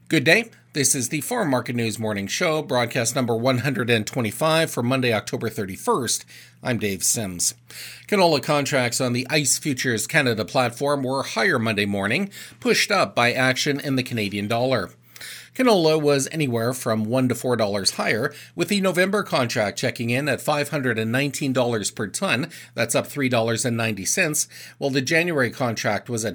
Good day. This is the Farm Market News Morning Show, broadcast number 125 for Monday, October 31st. I'm Dave Sims. Canola contracts on the ICE Futures Canada platform were higher Monday morning, pushed up by action in the Canadian dollar. Canola was anywhere from $1 to $4 higher, with the November contract checking in at $519 per ton, that's up $3.90, while the January contract was at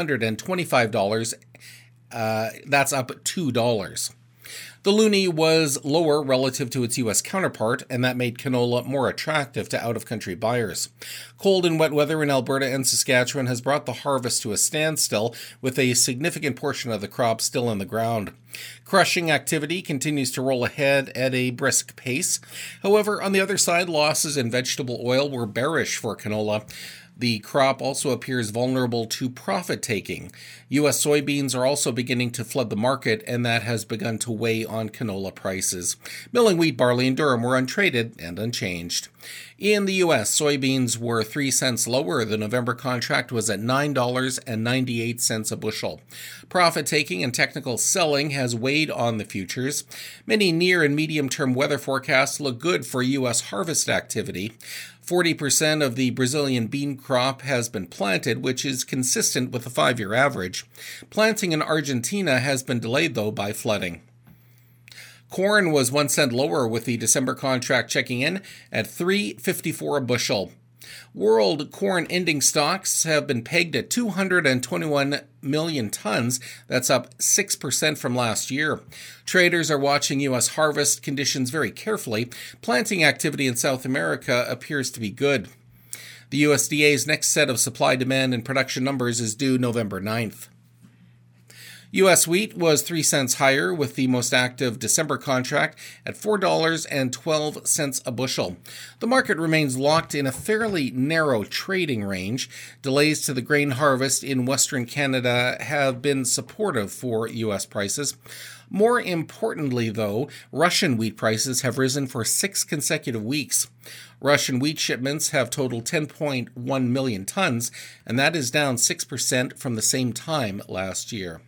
$525, that's up $2. The loonie was lower relative to its U.S. counterpart, and that made canola more attractive to out-of-country buyers. Cold and wet weather in Alberta and Saskatchewan has brought the harvest to a standstill, with a significant portion of the crop still in the ground. Crushing activity continues to roll ahead at a brisk pace. However, on the other side, losses in vegetable oil were bearish for canola. The crop also appears vulnerable to profit-taking. U.S. soybeans are also beginning to flood the market, and that has begun to weigh on canola prices. Milling wheat, barley, and durum were untraded and unchanged. In the U.S., soybeans were 3 cents lower. The November contract was at $9.98 a bushel. Profit-taking and technical selling has weighed on the futures. Many near and medium-term weather forecasts look good for U.S. harvest activity. 40% of the Brazilian bean crop has been planted, which is consistent with the 5-year average. Planting in Argentina has been delayed, though, by flooding. Corn was 1 cent lower, with the December contract checking in at $3.54 a bushel. World corn ending stocks have been pegged at 221 million tons. That's up 6% from last year. Traders are watching U.S. harvest conditions very carefully. Planting activity in South America appears to be good. The USDA's next set of supply, demand, and production numbers is due November 9th. U.S. wheat was 3 cents higher, with the most active December contract at $4.12 a bushel. The market remains locked in a fairly narrow trading range. Delays to the grain harvest in Western Canada have been supportive for U.S. prices. More importantly, though, Russian wheat prices have risen for 6 consecutive weeks. Russian wheat shipments have totaled 10.1 million tons, and that is down 6% from the same time last year.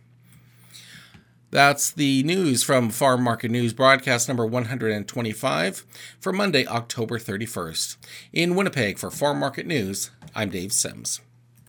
That's the news from Farm Market News, broadcast number 125 for Monday, October 31st. In Winnipeg for Farm Market News, I'm Dave Sims.